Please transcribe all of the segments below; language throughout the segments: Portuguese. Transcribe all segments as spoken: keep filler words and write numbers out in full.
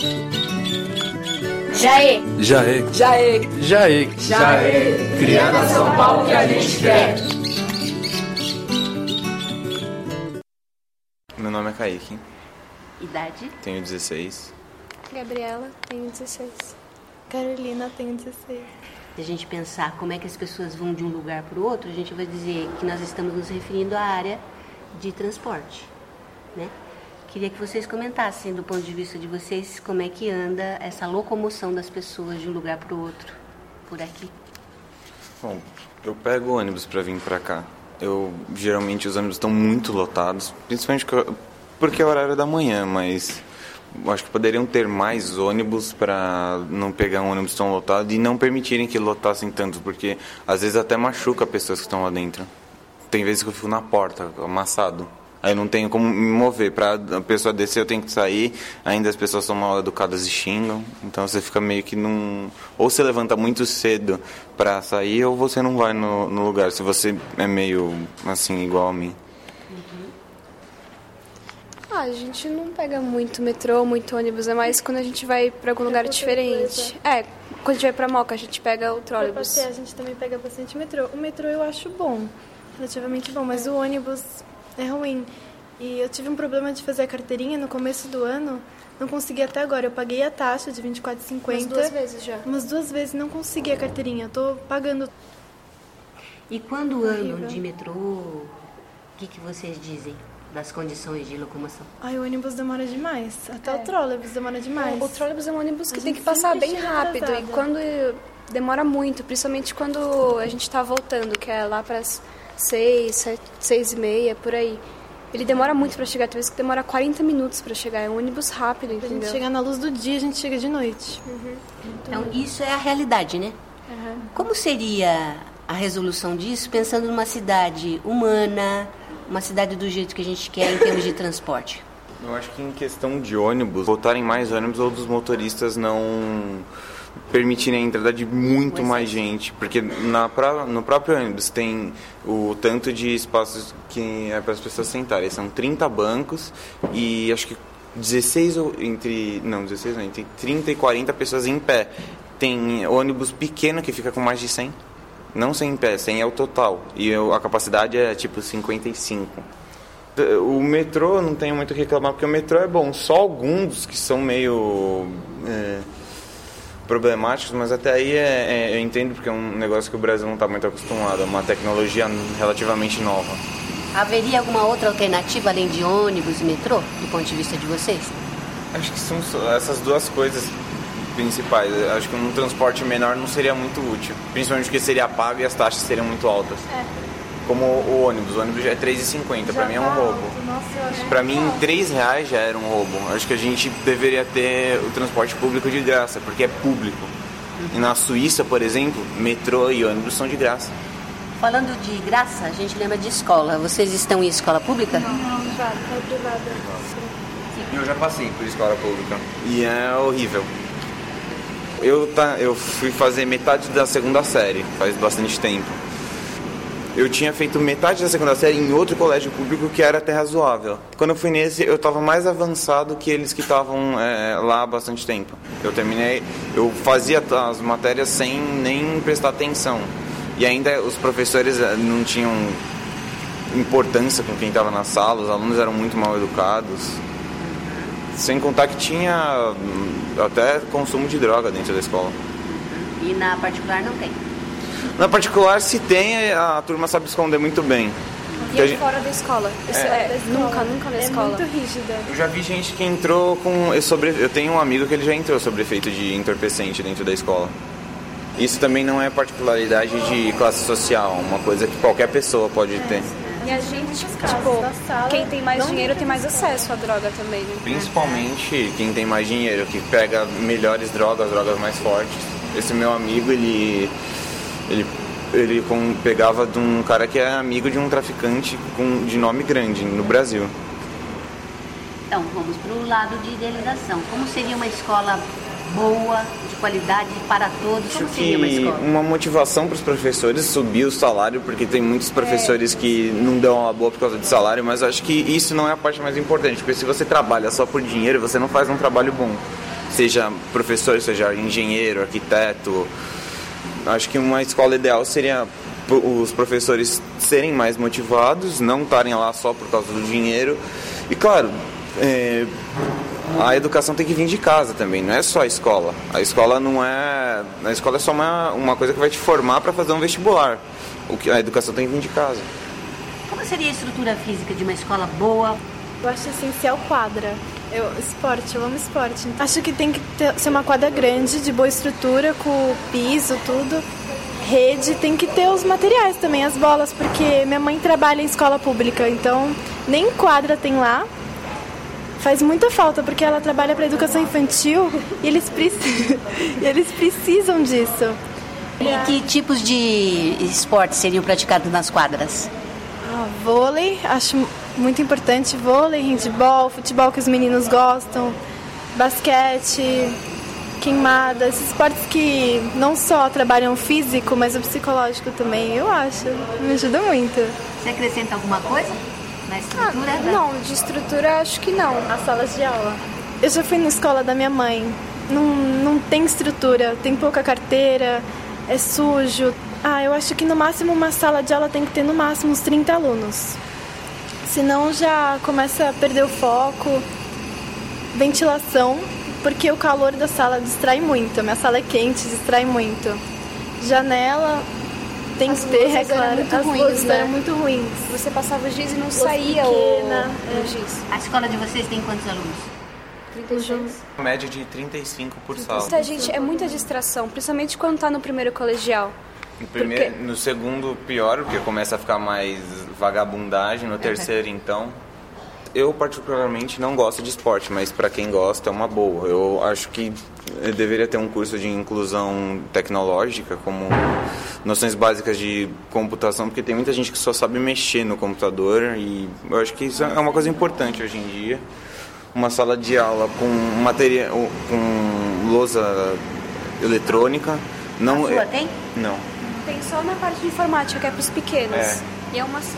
Jaê, Jaê, Jaê, Jaê, Jaê, criando a São Paulo que a gente quer. Meu nome é Kaique, Idade? tenho dezesseis. Gabriela, tenho dezesseis. Carolina, tenho dezesseis. Se a gente pensar como é que as pessoas vão de um lugar para o outro, a gente vai dizer que nós estamos nos referindo à área de transporte, né? Queria que vocês comentassem, do ponto de vista de vocês, como é que anda essa locomoção das pessoas de um lugar para o outro, por aqui. Bom, eu pego ônibus para vir para cá. Eu, geralmente os ônibus estão muito lotados, principalmente porque é o horário da manhã, mas eu acho que poderiam ter mais ônibus para não pegar um ônibus tão lotado e não permitirem que lotassem tanto, porque às vezes até machuca pessoas que estão lá dentro. Tem vezes que eu fico na porta, amassado. Aí eu não tenho como me mover. Para a pessoa descer, eu tenho que sair. Ainda as pessoas são mal educadas e xingam. Então você fica meio que num... Ou você levanta muito cedo para sair, ou você não vai no, no lugar. Se você é meio, assim, igual a mim. Ah, a gente não pega muito metrô, muito ônibus. É mais quando a gente vai para algum lugar diferente. É, quando a gente vai para Moca, a gente pega o trólebus. A gente também pega bastante metrô. O metrô eu acho bom, relativamente bom, mas o ônibus... é ruim. E eu tive um problema de fazer a carteirinha no começo do ano. Não consegui até agora. Eu paguei a taxa de vinte e quatro reais e cinquenta Umas duas vezes já. Umas duas vezes não consegui a carteirinha. Eu tô pagando. E quando andam de metrô, o que, que vocês dizem das condições de locomoção? Ai, o ônibus demora demais. Até É. o trólebus demora demais. O trólebus é um ônibus que A tem gente que passar sempre bem chega rápido. atrasada. E quando demora muito, principalmente quando a gente tá voltando, que é lá para as seis, sete, seis e meia, por aí. Ele demora muito para chegar, tem vezes que demora quarenta minutos para chegar. É um ônibus rápido, Pra entendeu? gente chegar na luz do dia, a gente chega de noite. Então, isso é a realidade, né? Uhum. Como seria a resolução disso, pensando numa cidade humana, uma cidade do jeito que a gente quer em termos de transporte? Eu acho que em questão de ônibus, botarem mais ônibus ou dos motoristas não permitirem a entrada de muito mais gente, porque na, no próprio ônibus tem o tanto de espaços que é para as pessoas sentarem, são trinta bancos e acho que dezesseis ou entre, não, dezesseis não, entre trinta e quarenta pessoas em pé. Tem ônibus pequeno que fica com mais de cem, não cem em pé, cem é o total, e eu, a capacidade é tipo cinquenta e cinco. O metrô não tenho muito o que reclamar, porque o metrô é bom, só alguns que são meio é, problemáticos, mas até aí é, é, eu entendo, porque é um negócio que o Brasil não está muito acostumado, é uma tecnologia relativamente nova. Haveria alguma outra alternativa além de ônibus e metrô, do ponto de vista de vocês? Acho que são só essas duas coisas principais. Acho que um transporte menor não seria muito útil, principalmente porque seria pago e as taxas seriam muito altas. É. Como o ônibus, o ônibus já é três reais e cinquenta, pra mim é um roubo. Pra mim, três reais já era um roubo. Acho que a gente deveria ter o transporte público de graça, porque é público. E na Suíça, por exemplo, metrô e ônibus são de graça. Falando de graça, a gente lembra de escola. Vocês estão em escola pública? Não, privada, é privada. Eu já passei por escola pública e é horrível. Eu, tá, eu fui fazer metade da segunda série, faz bastante tempo. Eu tinha feito metade da segunda série em outro colégio público que era até razoável. Quando eu fui nesse, eu estava mais avançado que eles que estavam é, lá há bastante tempo. Eu terminei, eu fazia as matérias sem nem prestar atenção. E ainda os professores não tinham importância com quem estava na sala, os alunos eram muito mal educados. Sem contar que tinha até consumo de droga dentro da escola. E na particular não tem? Na particular, se tem, a turma sabe esconder muito bem. E é fora da escola. Isso é, Da escola. Nunca, nunca na é escola. É muito rígida. Eu já vi gente que entrou com... Sobre, eu tenho um amigo que ele já entrou sobre efeito de entorpecente dentro da escola. Isso também não é particularidade de classe social, uma coisa que qualquer pessoa pode ter. E a gente, casos tipo, da sala, quem tem mais não dinheiro tem tem mais acesso à droga também, né? Principalmente quem tem mais dinheiro, que pega melhores drogas, drogas mais fortes. Esse meu amigo, ele... ele ele com, pegava de um cara que é amigo de um traficante com, de nome grande no Brasil. Então, vamos para o lado de idealização. Como seria uma escola boa, de qualidade para todos? Como Acho seria uma que escola? uma motivação para os professores subir o salário, porque tem muitos professores que não dão uma boa por causa de salário, mas acho que isso não é a parte mais importante, porque se você trabalha só por dinheiro, você não faz um trabalho bom. seja professor, seja engenheiro, arquiteto. Acho que uma escola ideal seria os professores serem mais motivados, não estarem lá só por causa do dinheiro. E claro, é, a educação tem que vir de casa também, não é só a escola. A escola não é, a escola é só uma, uma coisa que vai te formar para fazer um vestibular. O que a educação tem que vir de casa. Como seria a estrutura física de uma escola boa? Eu acho essencial quadra. Eu, esporte, eu amo esporte. Acho que tem que ter, ser uma quadra grande, de boa estrutura, com piso, tudo. Rede, tem que ter os materiais também, as bolas, porque minha mãe trabalha em escola pública, então nem quadra tem lá. Faz muita falta, porque ela trabalha para educação infantil e eles, precis... e eles precisam disso. E que tipos de esportes seriam praticados nas quadras? Ah, vôlei, acho muito importante. Vôlei, handebol, futebol que os meninos gostam, basquete, queimada, esses esportes que não só trabalham o físico, mas o psicológico também, eu acho. Me ajuda muito. Você acrescenta alguma coisa na estrutura? Ah, não, de estrutura acho que não. As salas de aula. Eu já fui na escola da minha mãe. Não, não tem estrutura, tem pouca carteira, é sujo. Ah, eu acho que no máximo uma sala de aula tem que ter no máximo uns trinta alunos. Senão já começa a perder o foco. Ventilação, porque o calor da sala distrai muito. A minha sala é quente, distrai muito. Janela tem As que ter, luzes é claro. eram muito As ruins, luzes né? eram muito ruins. Você passava o giz e não Luz saía pequena, o, é. o giz. A escola de vocês tem quantos alunos? trinta e seis. Média de trinta e cinco por sala. Muita gente, é muita distração, principalmente quando tá no primeiro colegial. No, primeiro, no segundo, pior, porque começa a ficar mais vagabundagem. No terceiro, então... Eu, particularmente, não gosto de esporte, mas para quem gosta é uma boa. Eu acho que deveria ter um curso de inclusão tecnológica, como noções básicas de computação, porque tem muita gente que só sabe mexer no computador e eu acho que isso é uma coisa importante hoje em dia. Uma sala de aula com material, com lousa eletrônica. Não, A sua tem? Não. Tem só na parte de informática, que é pros pequenos. É. E é uma só.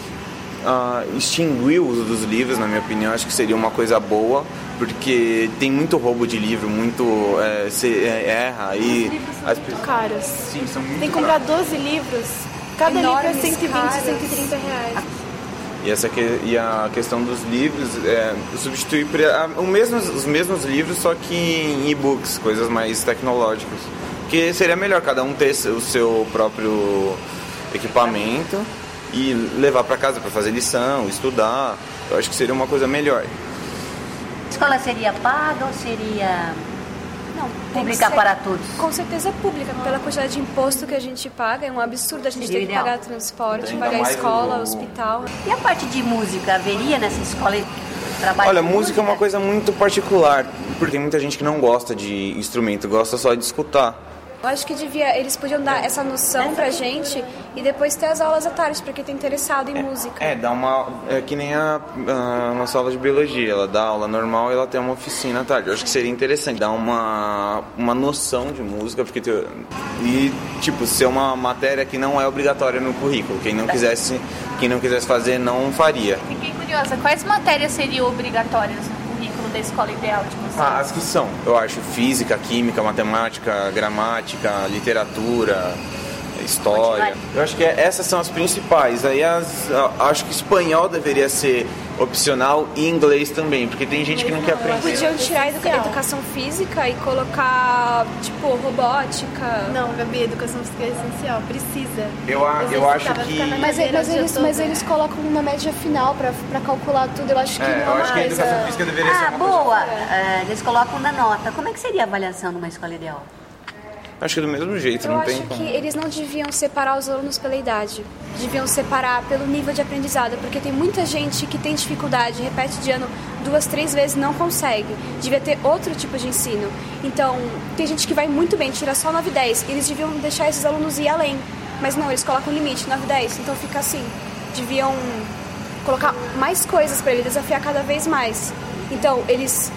Uh, extinguir o uso dos livros, na minha opinião, acho que seria uma coisa boa, porque tem muito roubo de livro, muito é, se é, erra e as Muito caros. Sim, são muito Tem que comprar caros. doze livros. Cada Enormes, livro é cento e vinte, caros. cento e trinta reais. E essa que, e a questão dos livros é substituir pra, o mesmo, os mesmos livros, só que em e-books, coisas mais tecnológicas, porque seria melhor cada um ter o seu próprio equipamento e levar para casa para fazer lição, estudar. Eu acho que seria uma coisa melhor. A escola seria paga ou seria Não, tem pública que ser, para todos? Com certeza pública, pela quantidade de imposto que a gente paga. É um absurdo a gente Seria ter que ideal. pagar transporte, Ainda pagar mais escola, o- hospital. E a parte de música, haveria nessa escola trabalho Olha, com música é uma coisa muito particular, porque tem muita gente que não gosta de instrumento, gosta só de escutar. Eu acho que devia, eles podiam dar essa noção pra gente e depois ter as aulas à tarde, pra quem tá interessado em música. É, dá uma. É que nem a, a nossa aula de biologia. Ela dá aula normal e ela tem uma oficina à tarde. Eu acho que seria interessante dar uma, uma noção de música, porque te- e tipo, ser uma matéria que não é obrigatória no currículo. Quem não quisesse, quem não quisesse fazer não faria. Fiquei curiosa, quais matérias seriam obrigatórias no currículo da escola ideal de vocês? Ah, as que são, eu acho, física, química, matemática, gramática, literatura, história. Eu acho que é- essas são as principais. Aí as, a- acho que espanhol deveria ser opcional e inglês também, porque tem gente que não quer aprender. Podiam tirar a educa- educação física e colocar, tipo, robótica. Não, Gabi, educação física é essencial, precisa. Eu, a- eu acho Exercitar, vai ficar na que. Mas, cadeira mas, o dia eles, todo. mas eles colocam uma média final pra, pra calcular tudo. Eu acho que É, não eu é acho que a mais. educação a- física deveria ser Ah, uma coisa. boa! Ah, eles colocam na nota. Como é que seria a avaliação numa escola ideal? Acho que do mesmo jeito, Eu não acho tem que como. eles não deviam separar os alunos pela idade. Deviam separar pelo nível de aprendizado, porque tem muita gente que tem dificuldade, repete de ano duas, três vezes e não consegue. Devia ter outro tipo de ensino. Então, tem gente que vai muito bem, tira só nove, dez. Eles deviam deixar esses alunos ir além. Mas não, eles colocam limite, nove, dez. Então fica assim. Deviam colocar mais coisas para ele, desafiar cada vez mais. Então, eles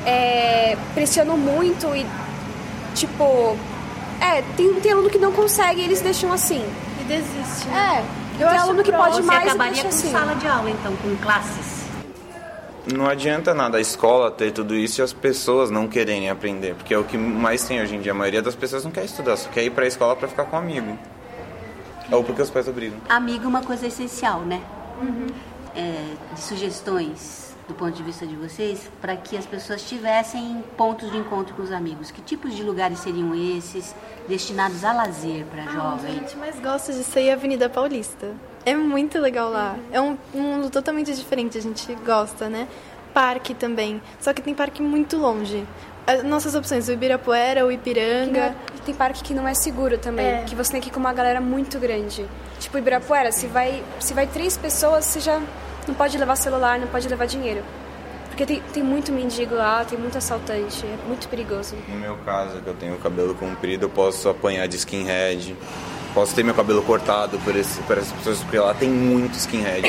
é, pressionam muito e, tipo... É, tem, tem aluno que não consegue e eles deixam assim. E desiste, né? É, Eu tem acho aluno que pronto. pode Você mais e acabaria deixa com assim. sala de aula, então, com classes. não adianta nada a escola ter tudo isso e as pessoas não quererem aprender, porque é o que mais tem hoje em dia. A maioria das pessoas não quer estudar, só quer ir pra escola pra ficar com um amigo. Ou porque os pais obrigam. Amigo é uma coisa essencial, né? Uhum. É, de sugestões, do ponto de vista de vocês, para que as pessoas tivessem pontos de encontro com os amigos. Que tipos de lugares seriam esses destinados a lazer para ah, jovens? O que a gente mais gosta de ser a Avenida Paulista. É muito legal lá. Uhum. É um, um mundo totalmente diferente, a gente gosta, né? Parque também. Só que tem parque muito longe. As nossas opções, o Ibirapuera, o Ipiranga. É, tem parque que não é seguro também, é. que você tem que ir com uma galera muito grande. Tipo, Ibirapuera, se vai, se vai três pessoas, você já não pode levar celular, não pode levar dinheiro. Porque tem, tem muito mendigo lá, tem muito assaltante, é muito perigoso. No meu caso, que eu tenho o cabelo comprido, eu posso apanhar de skinhead. Posso ter meu cabelo cortado por, esse, por essas pessoas, porque lá tem muito skinhead.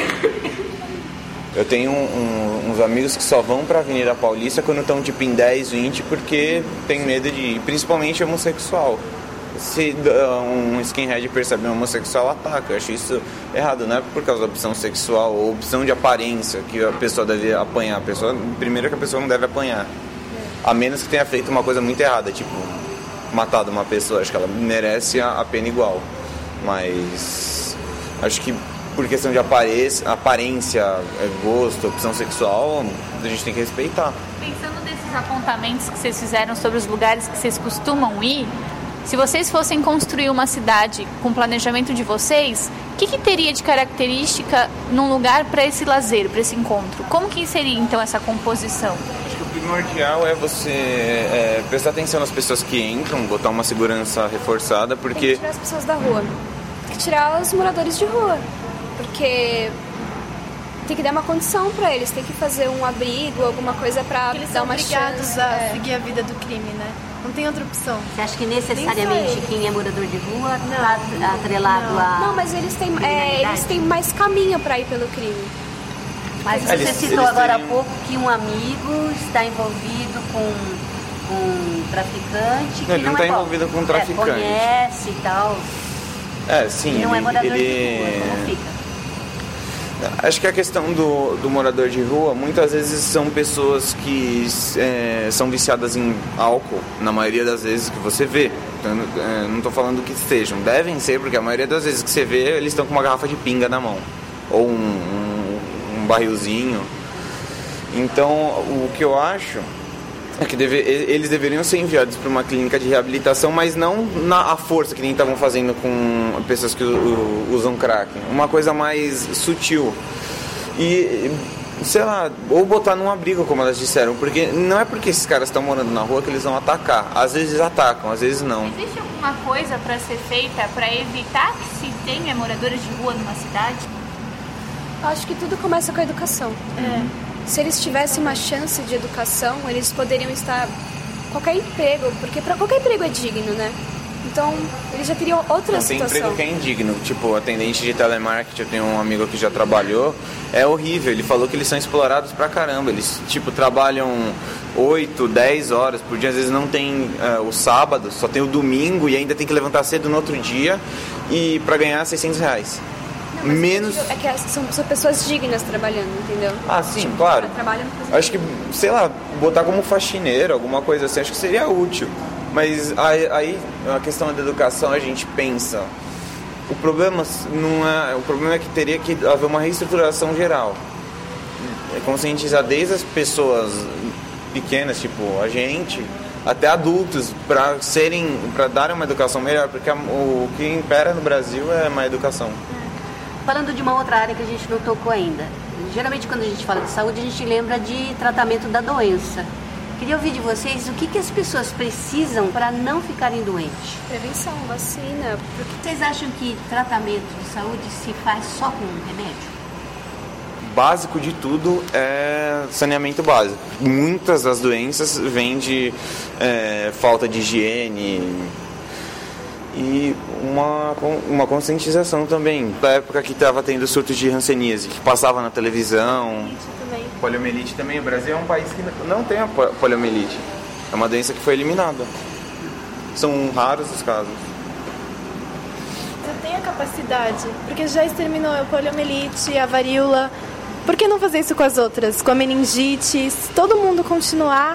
Eu tenho um, uns amigos que só vão pra Avenida Paulista quando estão tipo em dez, vinte, porque tem medo de ir, principalmente homossexual. Se um skinhead percebe um homossexual, ataca. Eu acho isso errado, não é por causa da opção sexual ou opção de aparência que a pessoa deve apanhar. A pessoa, primeiro que a pessoa não deve apanhar, a menos que tenha feito uma coisa muito errada, tipo matado uma pessoa. Acho que ela merece a, a pena igual, mas acho que por questão de aparência, aparência, gosto, opção sexual, a gente tem que respeitar. Pensando nesses apontamentos que vocês fizeram sobre os lugares que vocês costumam ir, se vocês fossem construir uma cidade com o planejamento de vocês, o que, que teria de característica num lugar para esse lazer, para esse encontro? Como que seria então essa composição? Acho que o primordial é você é, prestar atenção nas pessoas que entram, botar uma segurança reforçada, porque... Tem que tirar as pessoas da rua, tem que tirar os moradores de rua. Porque tem que dar uma condição para eles, tem que fazer um abrigo, alguma coisa para dar uma chance. Eles são obrigados a é. seguir a vida do crime, né? Não tem outra opção. Você acha que necessariamente quem é morador de rua está atrelado não. a... Não, mas eles têm, é, eles têm mais caminho para ir pelo crime. Mas você eles, citou eles agora teriam... há pouco que um amigo está envolvido com, com um traficante. Não, ele não está é envolvido com um traficante. É, conhece e tal. É, sim. E não ele, é morador ele... de rua, como fica? Acho que a questão do, do morador de rua, muitas vezes são pessoas que é, são viciadas em álcool, na maioria das vezes que você vê. Então, é, não estou falando que sejam, devem ser, porque a maioria das vezes que você vê, eles estão com uma garrafa de pinga na mão, ou um, um, um barrilzinho. Então, o que eu acho é que deve, eles deveriam ser enviados para uma clínica de reabilitação, mas não na a força que nem estavam fazendo com pessoas que usam crack. Uma coisa mais sutil. E, sei lá, ou botar num abrigo, como elas disseram, porque não é porque esses caras estão morando na rua que eles vão atacar. Às vezes atacam, às vezes não. Existe alguma coisa para ser feita para evitar que se tenha moradores de rua numa cidade? Acho que tudo começa com a educação. É. Se eles tivessem uma chance de educação, eles poderiam estar qualquer emprego, porque para qualquer emprego é digno, né? Então, eles já teriam outra não, situação. Tem emprego que é indigno, tipo atendente de telemarketing, eu tenho um amigo que já trabalhou, é horrível, ele falou que eles são explorados pra caramba, eles tipo trabalham oito, dez horas por dia, às vezes não tem uh, o sábado, só tem o domingo e ainda tem que levantar cedo no outro dia e pra ganhar seiscentos reais. Não, menos é que são, são pessoas dignas trabalhando, entendeu? Ah, sim, tipo, claro. Acho que, sei lá, botar como faxineiro, alguma coisa assim, acho que seria útil. Mas aí, aí a questão da educação a gente pensa. O problema não é, o problema é que teria que haver uma reestruturação geral. É conscientizar desde as pessoas pequenas, tipo a gente, até adultos, para serem, para darem uma educação melhor, porque a, o que impera no Brasil é má educação. Falando de uma outra área que a gente não tocou ainda. Geralmente quando a gente fala de saúde, a gente lembra de tratamento da doença. Queria ouvir de vocês o que, que as pessoas precisam para não ficarem doentes. Prevenção, vacina. Vocês acham que tratamento de saúde se faz só com remédio? Básico de tudo é saneamento básico. Muitas das doenças vêm de é, falta de higiene e uma, uma conscientização também. Na época que estava tendo surtos de hanseníase, que passava na televisão. Também. Poliomielite também. O Brasil é um país que não tem a poliomielite. É uma doença que foi eliminada. São raros os casos. Já tem a capacidade, porque já exterminou a poliomielite, a varíola. por que não fazer isso com as outras? Com a meningite, se todo mundo continuar...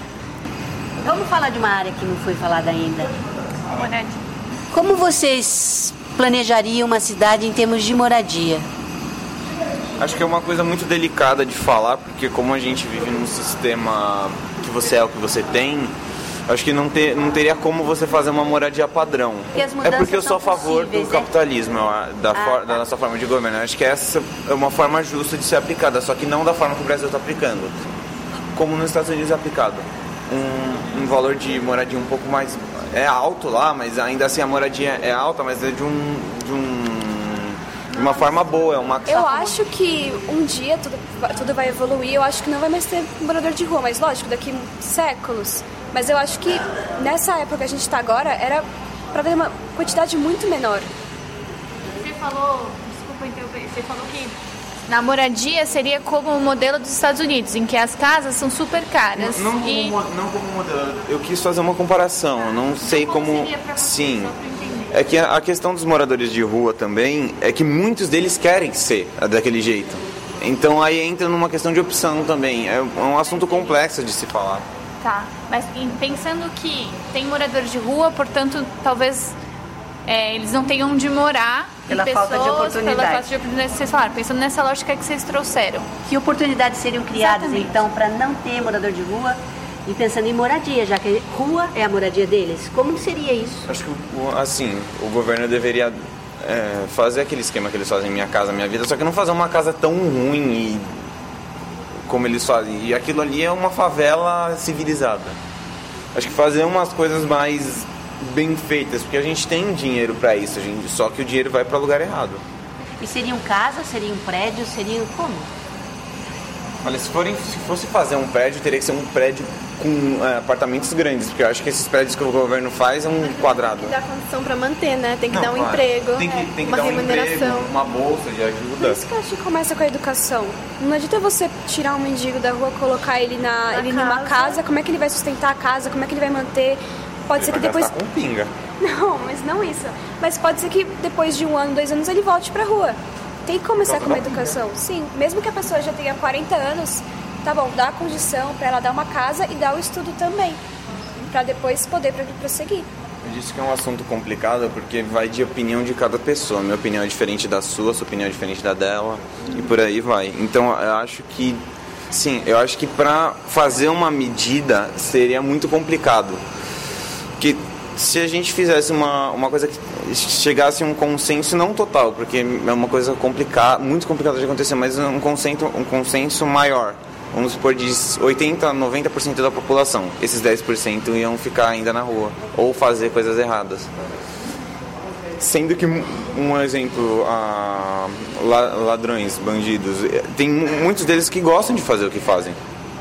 Vamos falar de uma área que não foi falada ainda. Moradia. Como vocês planejariam uma cidade em termos de moradia? Acho que é uma coisa muito delicada de falar, porque como a gente vive num sistema que você é o que você tem, acho que não, ter, não teria como você fazer uma moradia padrão. Porque é porque eu sou a favor do é? capitalismo, da, ah, for, tá. da nossa forma de governo. Acho que essa é uma forma justa de ser aplicada, só que não da forma que o Brasil está aplicando. Como nos Estados Unidos é aplicado. Um, um valor de moradia um pouco mais... É alto lá, mas ainda assim a moradia é alta, mas é de um... De um de uma forma boa, é uma... Eu acho que um dia tudo, tudo vai evoluir, eu acho que não vai mais ter morador de rua, mas lógico, daqui séculos. Mas eu acho que nessa época que a gente está agora, era para ter uma quantidade muito menor. Você falou, desculpa interromper, você falou que na moradia seria como o modelo dos Estados Unidos, em que as casas são super caras. Não, não, e... como, não como modelo, eu quis fazer uma comparação, eu não sei como como... seria pra você, Sim. só pra entender. É que a questão dos moradores de rua também é que muitos deles querem ser daquele jeito. Então aí entra numa questão de opção também. É um assunto complexo de se falar. Tá, mas pensando que tem moradores de rua, portanto, talvez é, eles não tenham onde morar. Pela pessoas, falta de oportunidade. Pela falta de oportunidade que vocês falaram, pensando nessa lógica que vocês trouxeram. Que oportunidades seriam criadas, Exatamente. então, para não ter morador de rua? E pensando em moradia, já que rua é a moradia deles, como seria isso? Acho que, assim, o governo deveria é, fazer aquele esquema que eles fazem Minha Casa Minha Vida, só que não fazer uma casa tão ruim e, como eles fazem. E aquilo ali é uma favela civilizada. Acho que fazer umas coisas mais bem feitas, porque a gente tem dinheiro para isso, a gente, só que o dinheiro vai para lugar errado. E seriam casas, seriam prédios, seriam como? Olha, se, forem, se fosse fazer um prédio, teria que ser um prédio com é, apartamentos grandes, porque eu acho que esses prédios que o governo faz é um quadrado. Tem que dar condição para manter, né? Tem que Não, dar um claro. emprego, tem que, tem que uma dar um remuneração. emprego, uma bolsa de Por ajuda. isso que eu acho que começa com a educação. Não adianta você tirar um mendigo da rua, colocar ele, na, Na ele numa casa. casa, como é que ele vai sustentar a casa, como é que ele vai manter... Pode Ele ser que vai depois... gastar com pinga. Não, mas não isso. Mas pode ser que depois de um ano, dois anos, ele volte pra rua. Tem que começar com uma educação. Sim, mesmo que a pessoa já tenha quarenta anos, tá bom, dá a condição pra ela dar uma casa e dar o estudo também. Pra depois poder prosseguir. Eu disse que é um assunto complicado porque vai de opinião de cada pessoa. Minha opinião é diferente da sua, sua opinião é diferente da dela e por aí vai. Então eu acho que, sim, eu acho que pra fazer uma medida seria muito complicado. Porque se a gente fizesse uma, uma coisa que chegasse a um consenso, não total, porque é uma coisa complicada, muito complicada de acontecer, mas um consenso, um consenso maior. Vamos supor de oitenta a noventa por cento da população. Esses dez por cento iam ficar ainda na rua ou fazer coisas erradas. Sendo que, um exemplo, ah, ladrões, bandidos, tem muitos deles que gostam de fazer o que fazem.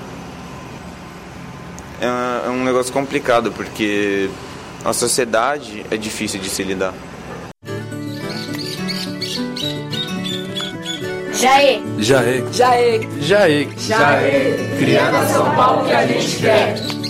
É um negócio complicado, porque a sociedade é difícil de se lidar. Jaê. Jaê. Jaê. Jaê. Jaê. Criando a São Paulo que a gente quer.